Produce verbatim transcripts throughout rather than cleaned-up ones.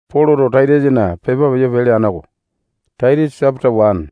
Poloro Titus na paper vile vile anago. Titus chapter one.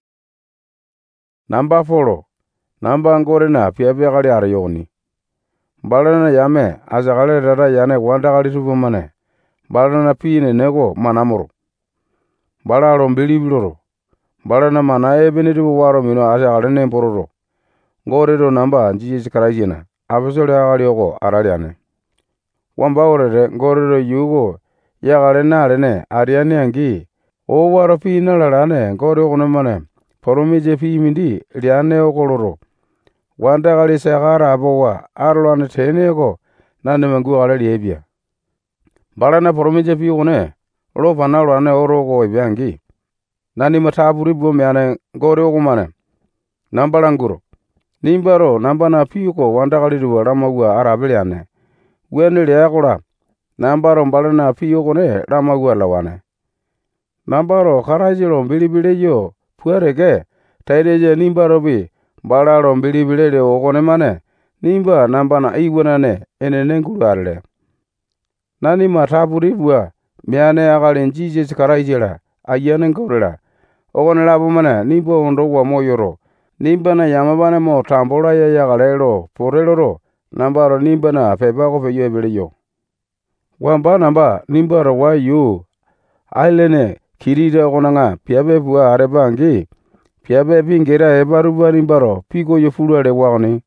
Number four. Number angore na pia pia kali arayoni. Balana yame azagale rara yane wanda kali tupu mane. Balana pine nego manamoro. Balaro mbili biloro. Balana mana ebeni tupu waro mino azagale ne pororo. Ngore do namba njiji karajina. Abisole akali yoko araliane. Wamba orere ngore do yugo yagale na rene ariane angi. O waro pi na larane ngore kono mane. Poromi je pi mindi liane okoloro. Wanda kali sagara abowa arlane tene ko nane mangu kali liebia. Balana poromi je pi one lo panalo ane oro ko ibiangi. Nani mataburi bo meane ngore ko mane. Nambalanguro. Nimbaro namba na pi ko wanda kali duwa ramagua arabiliane. Wene liakora. Nambaro balana pi ko ne ramagua lawane. Nambaro karajiro bilibile yo puereke taideje nimbaro bi balaro bilibile de okone mane nimba namba na iwanane ene nenguru arle. Nani mataburi bua miane akali njije karajira ayane ngorela. Okone labu mane nimba ondo wa moyoro. Nimba na yamabane mo tambora ya yagalero poreloro nambaro nimba na pepa ko feyo ebele yo. Wamba namba nimbaro wa yu ailene kirida konanga piabe bua areba angi piabe pingera ebaruba nimbaro piko yo fulare waone.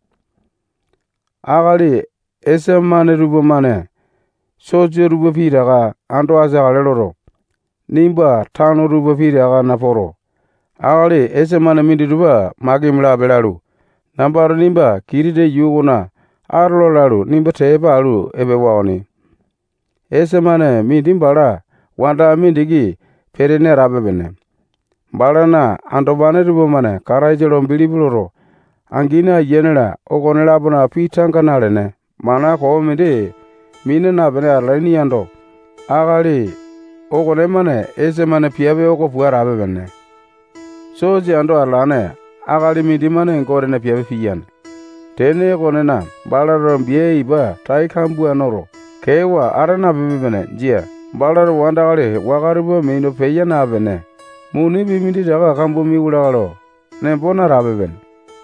Agali esemane rubo mane soje rubo piraga ando azagalero nimba tano rubo piraga naporo. Agali esemane mindi ruba magimla belaru nambaro nimba kiride yugona arlo laru nimba teba alu ebe waone. Esemane mindi mbara wanda mindigi perene rabebene. Balana andobane rubo mane karajelo mbilibiloro. Angina yenela okonela bona pitanga nalene. Mana ko minde mine na bene arlaini ando. Agali okone mane ese mane piabe oko puwa rabebene. Soji ando arlane agali mindi mane ngore ne piabe fiyan. Tene kone na balaro mbie iba taikambu anoro. Kewa arana bibibene jia. Balaro wanda kali wakaribo mindo peya na bene. Muni bimindi daga kambu miwula kalo. Nempona rabe bene.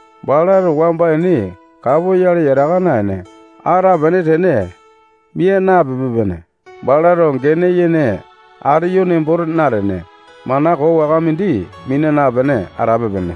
Balaro wamba ini kabo yale yaraga na ene. Ara bene tene. Mie na bibibene. Balaro ngene yene. Ariyo nemporo narene. Mana ko wakamindi mine na bene arabe bene.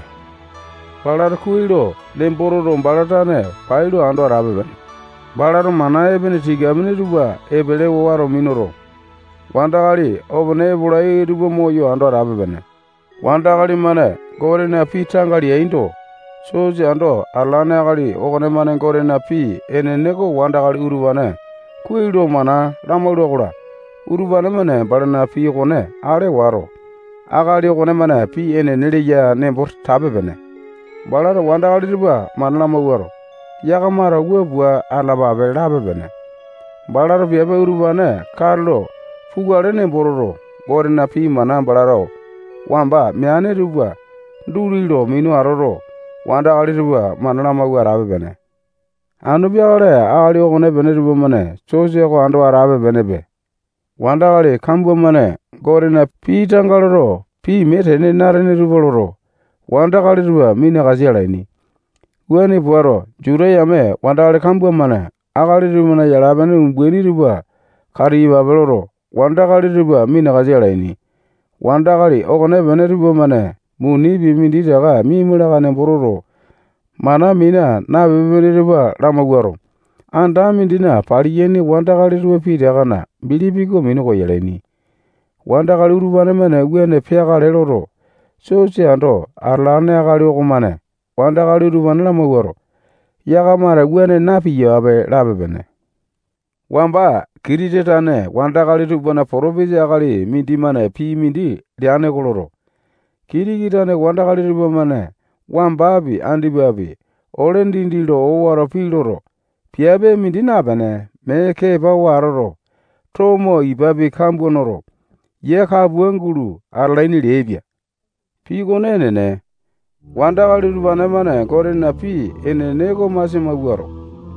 Balaro kuilo nemporo ro balatane pailo ando arabe bene. Balaro mana ebene tiga mine ruba ebele waro minoro. Wanda kali obone bulai rubo moyo ando arabe bene. Wanda kali mane gore na pi tangali eindo. Soji ando alane kali okone mane gore na pi ene neko wanda kali urubane. Kuilo mana ramalo kura. Urubane mane balana pi kone are waro. Akali okone mane pi ene niliya nembor tabe bene. Balaro wanda kali ruba manana mawaro. Yakamara webua alaba belabe bene. Balaro biabe urubane karlo. Fugare ne bororo gore na pi mana balaro. Wamba miane ruba ndurilo minu aroro. Wanda kali ruba manana magu arabe bene. Anu biagare akali okone bene ruba mane chose ko ando arabe bene be. Wanda kali kambu mane gore na pi tangaloro pi mete ne narene ruboloro. Wanda kali ruba mine kaziala ini. Wani buaro jure yame wanda kali kambu mane akali ruba na yalabe ne mbweni ruba kari babeloro. Wanda kali ruba mina kaziala ini. Wanda kali okone bene ruba mane muni bimindi daga mimula kane bororo. Mana mina na bibiri ruba ramaguaro. Anda mindina pari yeni wanda kali ruba pi daga na bilibiko minu ko yeleni. Wanda kali ruba ne mane wene pia kali loro. Soche ando arlane kali okumane. Wanda kali ruba ne ramaguaro. Yaga mara wene napi yabe rabe bene. Wamba kirite tane wanda kali rubana porobije akali mindi mane pi mindi liane koloro. Kiri kitane wanda kali rubamane wamba abi andi babi olendi ndilo owaro piloro. Piabe mindi nabane meke ba waroro. Tomo ibabi kambonoro. Ye kabuenguru arlaini lebia. Pigo nene ne. Wanda kali rubane mane kore na pi ene neko masima waro.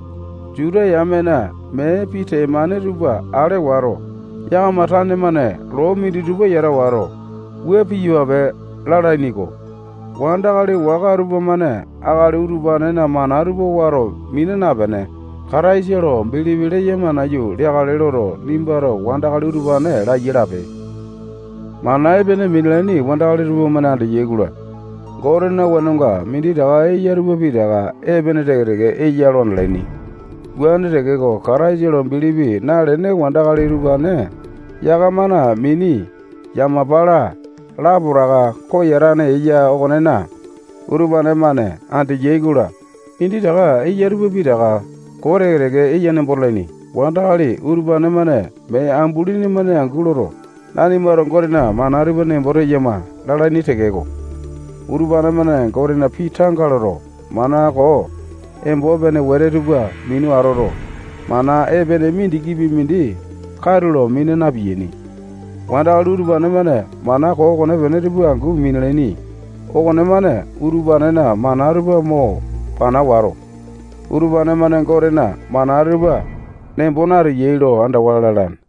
Jure yamena me pite mane ruba are waro. Yaga matane mane lo mindi rupa yara waro. Wepi yuabe ladai niko. Wandakali waka rupa mane akali urupane na mana rupa waro mine na bene. Karaisero bili bili yemana yu liakali loro nimbaro wandakali urupane la yirabe. Mana ebene mileni wandakali rupa mane andi yegula. Gore na wanunga mindi daga eya rupa pidaga ebene tegerege eya lon leni. Wani tegego karaisero bili bi na lene wandakali urupane yaga mana mini yamapala laburaga ko yarane eya ogonena. Urupane mane andi yegula. Mindi daga eya rupa pidaga kore rege eya nemborleni. Wandakali urupane mane me ambulini mane anguloro. Nani maro gorina mana rupa nembore yema lalani tegego. Urupane mane gorina pitangaloro. Mana ko embo bene were rupa minu aroro. Mana e bene mindi gibi mindi karulo mine nabiyeni. Wandakali urupane mane mana ko ogone bene rupa angu mineleni. Ogone mane urupane na mana rupa mo pana waro. Urupane mane gorina mana rupa nembonari yeiro anda walalan.